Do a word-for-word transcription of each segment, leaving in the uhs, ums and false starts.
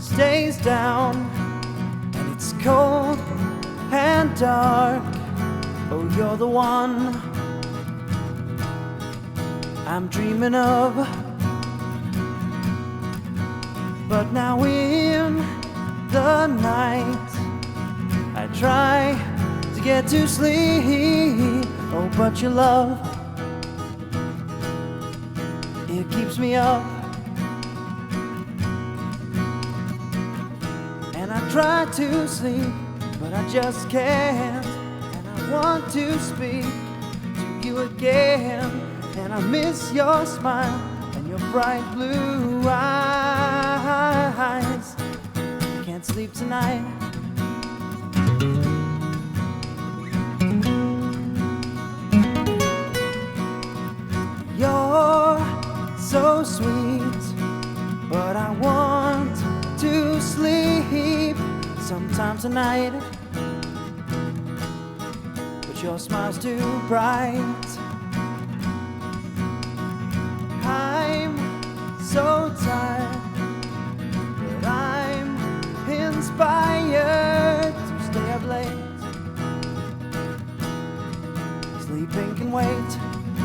stays down, and it's cold and dark. Oh, you're the one I'm dreaming of. But now in the night I try to get to sleep. Oh, but your love, it keeps me up. And I try to sleep, but I just can't. And I want to speak to you again. And I miss your smile and your bright blue eyes. I can't sleep tonight. You're so sweet, but I want to sleep sometime tonight. But your smile's too bright. I'm so tired, but I'm inspired to stay up late. Sleeping can wait.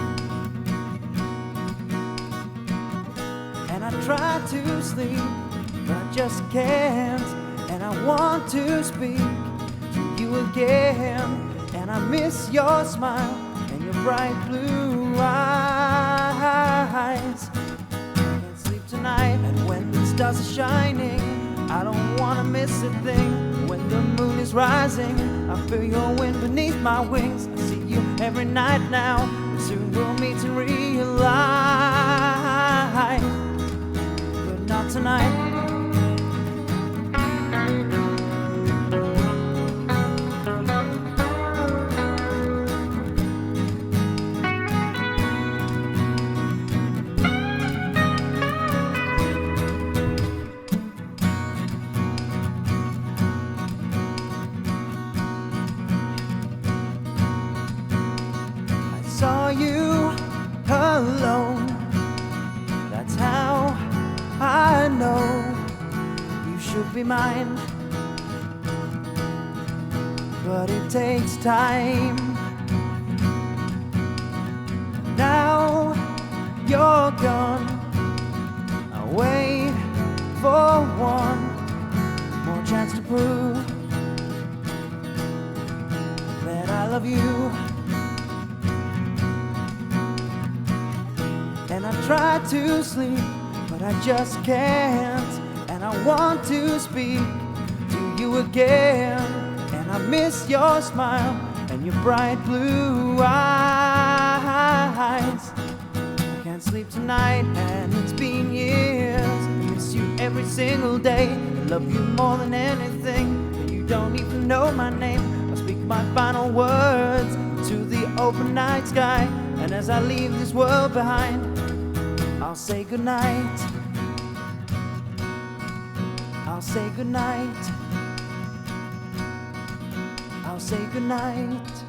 And I try to sleep, but I just can't. And I want to speak to you again. And I miss your smile and your bright blue eyes. I can't sleep tonight. And when the stars are shining, I don't want to miss a thing. When the moon is rising, I feel your wind beneath my wings. I see you every night now, and soon we'll meet in real life. But not tonight. Saw you alone. That's how I know you should be mine. But it takes time. Now you're gone. I wait for one more chance to prove that I love you. And I try to sleep, but I just can't. And I want to speak to you again. And I miss your smile and your bright blue eyes. I can't sleep tonight, and it's been years. I miss you every single day. I love you more than anything, but you don't even know my name. I'll speak my final words to the open night sky. And as I leave this world behind, I'll say goodnight. I'll say goodnight. I'll say goodnight.